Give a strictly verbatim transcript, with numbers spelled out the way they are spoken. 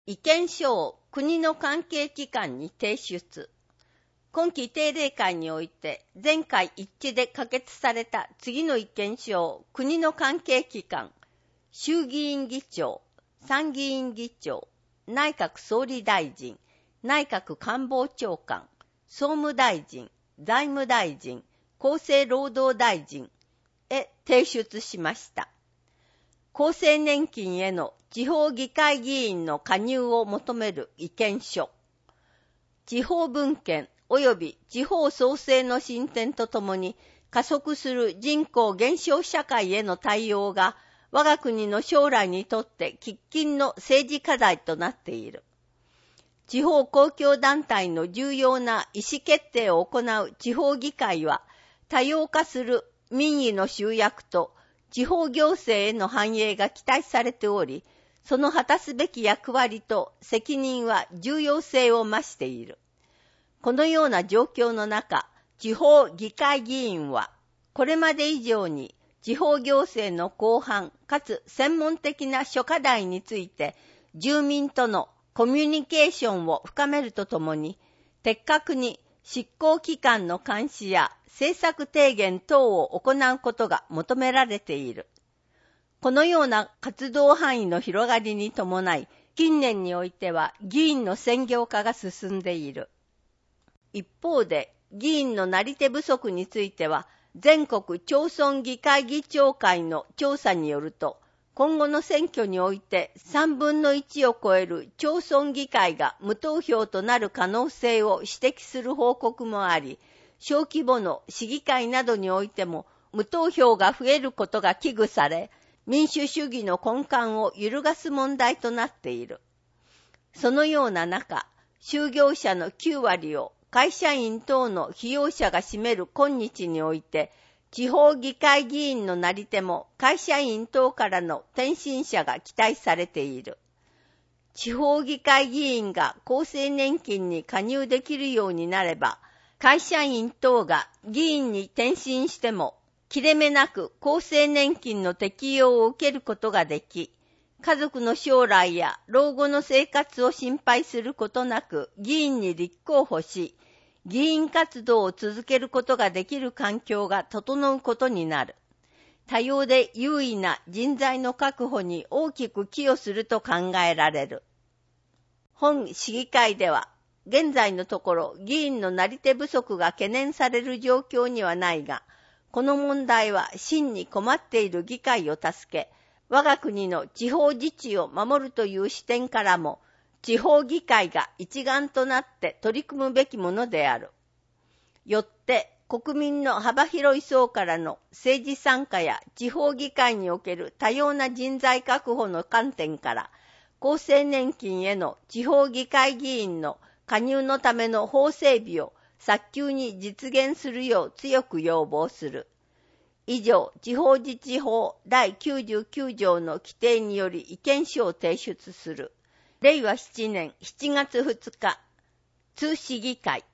意見書を国の関係機関に提出。今期定例会において全会一致で可決された次の意見書を国の関係機関、衆議院議長、参議院議長、内閣総理大臣、内閣官房長官、総務大臣、財務大臣、厚生労働大臣へ提出しました。厚生年金への地方議会議員の加入を求める意見書。地方分権及び地方創生の進展とともに加速する人口減少社会への対応が我が国の将来にとって喫緊の政治課題となっている。地方公共団体の重要な意思決定を行う地方議会は多様化する民意の集約と地方行政への反映が期待されており、その果たすべき役割と責任は重要性を増している。このような状況の中、地方議会議員は、これまで以上に地方行政の広範かつ専門的な諸課題について、住民とのコミュニケーションを深めるとともに、的確に執行機関の監視や政策提言等を行うことが求められている。このような活動範囲の広がりに伴い、近年においては議員の専業化が進んでいる。一方で、議員のなり手不足については、全国町村議会議長会の調査によると、今後の選挙においてさんぶんのいちを超える町村議会が無投票となる可能性を指摘する報告もあり、小規模の市議会などにおいても無投票が増えることが危惧され、民主主義の根幹を揺るがす問題となっている。そのような中、就業者のきゅうわりを会社員等の費用者が占める今日において、地方議会議員のなり手も会社員等からの転身者が期待されている。地方議会議員が厚生年金に加入できるようになれば、会社員等が議員に転身しても、切れ目なく厚生年金の適用を受けることができ、家族の将来や老後の生活を心配することなく議員に立候補し、議員活動を続けることができる環境が整うことになる。多様で優位な人材の確保に大きく寄与すると考えられる。本市議会では、現在のところ議員のなり手不足が懸念される状況にはないが、この問題は真に困っている議会を助け、我が国の地方自治を守るという視点からも、地方議会が一丸となって取り組むべきものである。よって国民の幅広い層からの政治参加や地方議会における多様な人材確保の観点から、厚生年金への地方議会議員の加入のための法整備を早急に実現するよう強く要望する。以上、地方自治法だいきゅうじゅうきゅう条の規定により意見書を提出する。れいわしちねんしちがつふつか、通市議会。